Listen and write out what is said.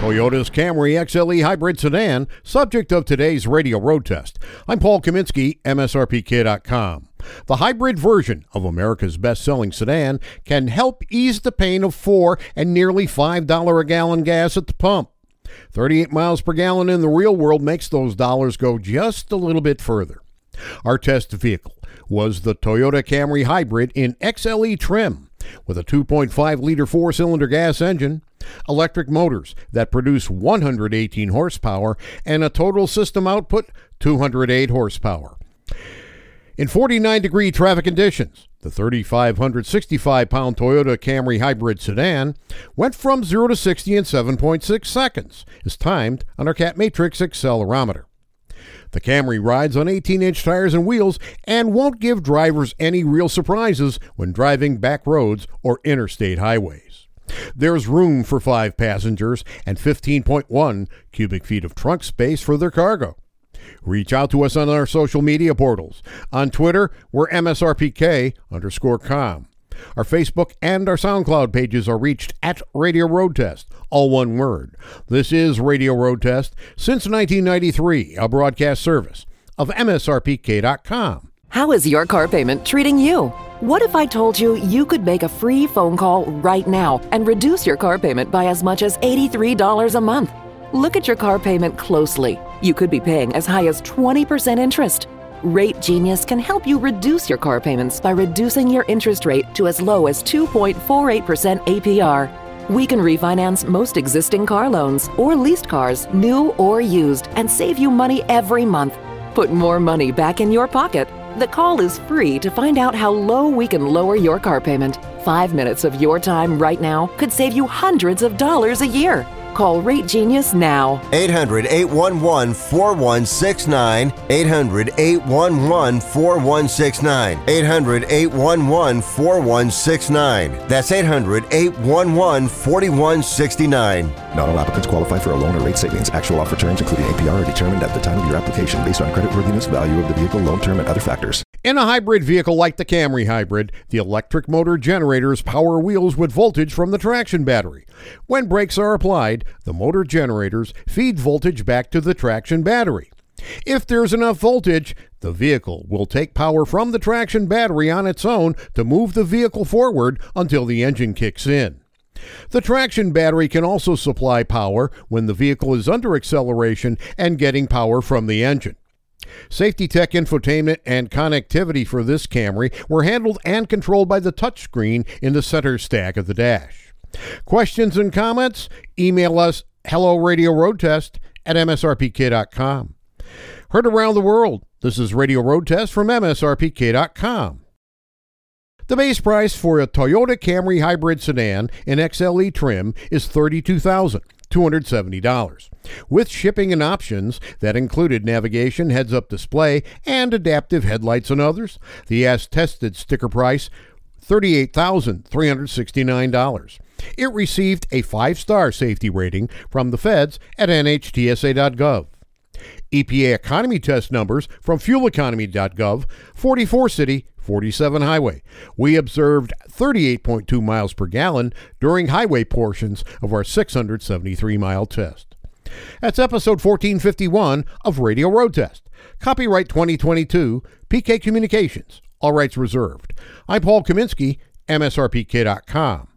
Toyota's Camry XLE Hybrid Sedan, subject of today's radio road test. I'm Paul Kaminsky, MSRPK.com. The hybrid version of America's best-selling sedan can help ease the pain of $4 and nearly $5 a gallon gas at the pump. 38 miles per gallon in the real world makes those dollars go just a little bit further. Our test vehicle was the Toyota Camry Hybrid in XLE trim with a 2.5-liter four-cylinder gas engine, electric motors that produce 118 horsepower, and a total system output 208 horsepower. In 49-degree traffic conditions, the 3,565-pound Toyota Camry Hybrid Sedan went from 0 to 60 in 7.6 seconds, as timed on our Cat Matrix accelerometer. The Camry rides on 18-inch tires and wheels and won't give drivers any real surprises when driving back roads or interstate highways. There's room for 5 passengers and 15.1 cubic feet of trunk space for their cargo. Reach out to us on our social media portals. On Twitter, we're MSRPK_com. Our Facebook and our SoundCloud pages are reached at Radio Road Test, all one word. This is Radio Road Test, since 1993, a broadcast service of MSRPK.com. How is your car payment treating you? What if I told you you could make a free phone call right now and reduce your car payment by as much as $83 a month? Look at your car payment closely. You could be paying as high as 20% interest. Rate Genius can help you reduce your car payments by reducing your interest rate to as low as 2.48% APR. We can refinance most existing car loans or leased cars, new or used, and save you money every month. Put more money back in your pocket. The call is free to find out how low we can lower your car payment. 5 minutes of your time right now could save you hundreds of dollars a year. Call Rate Genius now. 800-811-4169. 800-811-4169. 800-811-4169. That's 800-811-4169. Not all applicants qualify for a loan or rate savings. Actual offer terms, including APR, are determined at the time of your application based on creditworthiness, value of the vehicle, loan term, and other factors. In a hybrid vehicle like the Camry Hybrid, the electric motor generators power wheels with voltage from the traction battery. When brakes are applied, the motor generators feed voltage back to the traction battery. If there's enough voltage, the vehicle will take power from the traction battery on its own to move the vehicle forward until the engine kicks in. The traction battery can also supply power when the vehicle is under acceleration and getting power from the engine. Safety tech infotainment and connectivity for this Camry were handled and controlled by the touchscreen in the center stack of the dash. Questions and comments? Email us helloradioroadtest@msrpk.com. Heard around the world, this is Radio Road Test from MSRPK.com. The base price for a Toyota Camry Hybrid Sedan in XLE trim is $32,270, with shipping and options that included navigation, heads-up display, and adaptive headlights and others. The as-tested sticker price, $38,369. It received a 5-star safety rating from the feds at NHTSA.gov. EPA economy test numbers from fueleconomy.gov, 44 city, 47 highway. We observed 38.2 miles per gallon during highway portions of our 673-mile test. That's episode 1451 of Radio Road Test. Copyright 2022, PK Communications. All rights reserved. I'm Paul Kaminsky, MSRPK.com.